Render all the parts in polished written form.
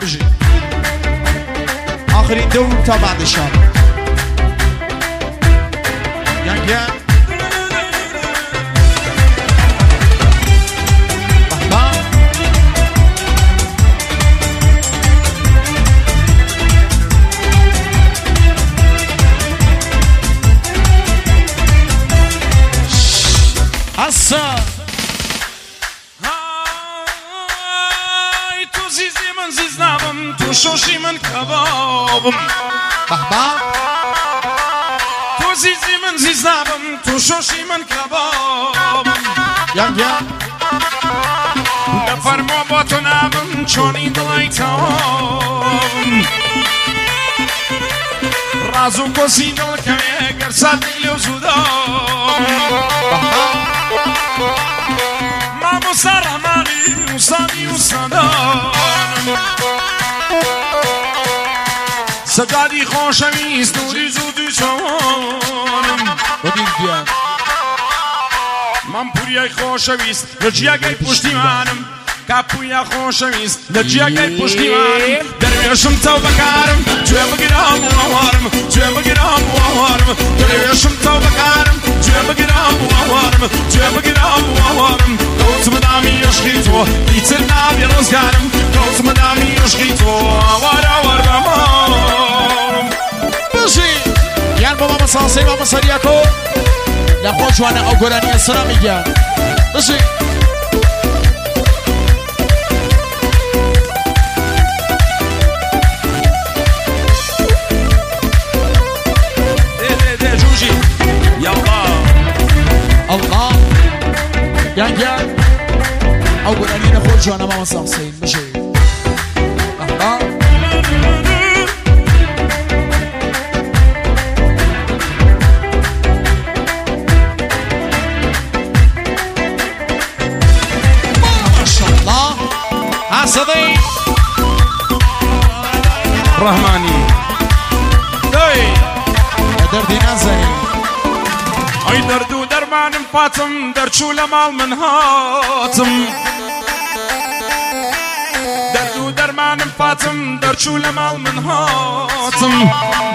بجي آخرین دور تا بعد شام یانگیان های تو زیزی من زیزنابم تو شوشی من کبابم تو زیزی من زیزنابم تو شوشی من کبابم نفرما با تو نابم چونی دلای تاوم رازو کسی دل کنه گر سال دیلیو زودام مامو سرمانی استادی استادان سجادی خوشویست نوری زودی چونم من پوریای خوشویست لجیاگای پشتیمانم کپویا خوشویست لجیاگای پشتیمانم درویشم تو بکارم توی بگیرم و آوارم توی بگیرم و آوارم درویشم تو بکارم توی بگیرم و آوارم توی بگیرم و آوارم کوت مدامی عشقی تو بیتر نبی روزگارم کوت مدامی عشقی تو آوار آوار بمام بشی یان بابا مسانسی بابا سریعکو لخوا جوانه او گرانی سرا میگم بشی الله یانگیان او گرانی نخوا جوانه بابا مسانسی بشی صدي رحماني دوي دردي نازني اي دردو درمان فاتم درچو لمال من هاتم دردو درمان فاتم درچو لمال من هاتم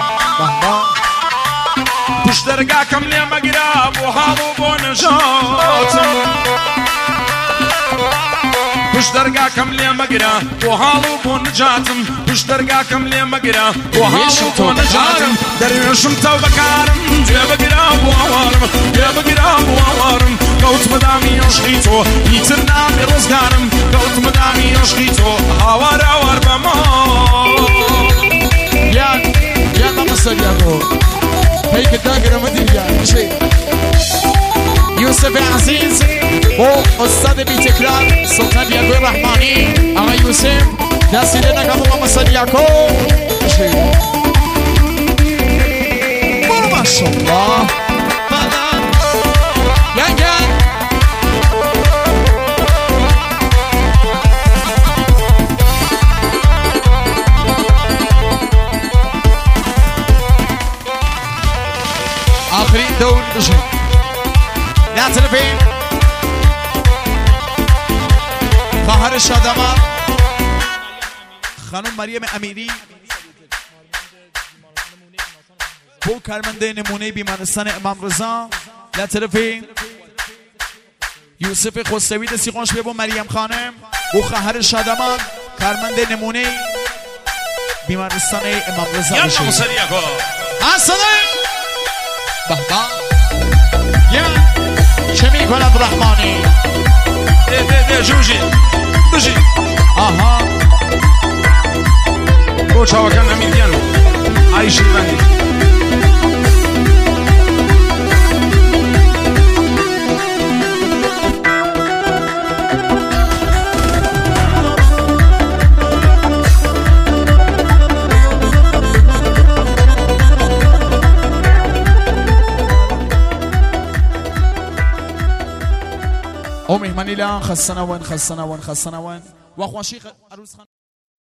پش درگاه کم لیم اگراب و حالو بو نجاتم پش درگاه کم لیم اگرا و حالو بو نجاتم پش درگاه کم لیم اگرا و حالو بو نجاتم درویشم تو بکارم توی بگیرم و آوارم توی بگیرم و آوارم کوت مدامی عشقی تو بیتر نبی روزگارم کوت مدامی عشقی تو آوار آوار بمام یان بابا سریعکو هيك داقر مدير شيء يوسف عزيز و استاد بيتكرار سلطان ياقوي الرحماني اما يوسف ناسي لنا كابو ماما سريعكو شيء ما شاء الله يان آخرین دور بشید نه طرفی خواهر شادمان خانم مریم امیری بو کارمنده نمونه بیمارستان امام رضا نه طرفی یوسف خسروی دستی خوش ببو مریم خانم بو خواهر شادمان کارمنده نمونه بیمارستان امام رضا یلا بشید مسریعکو حسنه بابا یا چه میکند رحمانی ده جوجی بجی آها بو چاوکن همین گیانو عایشی بندی او مهمانی لان خستنا وين خستنا وين خستنا وين واخواشي عروس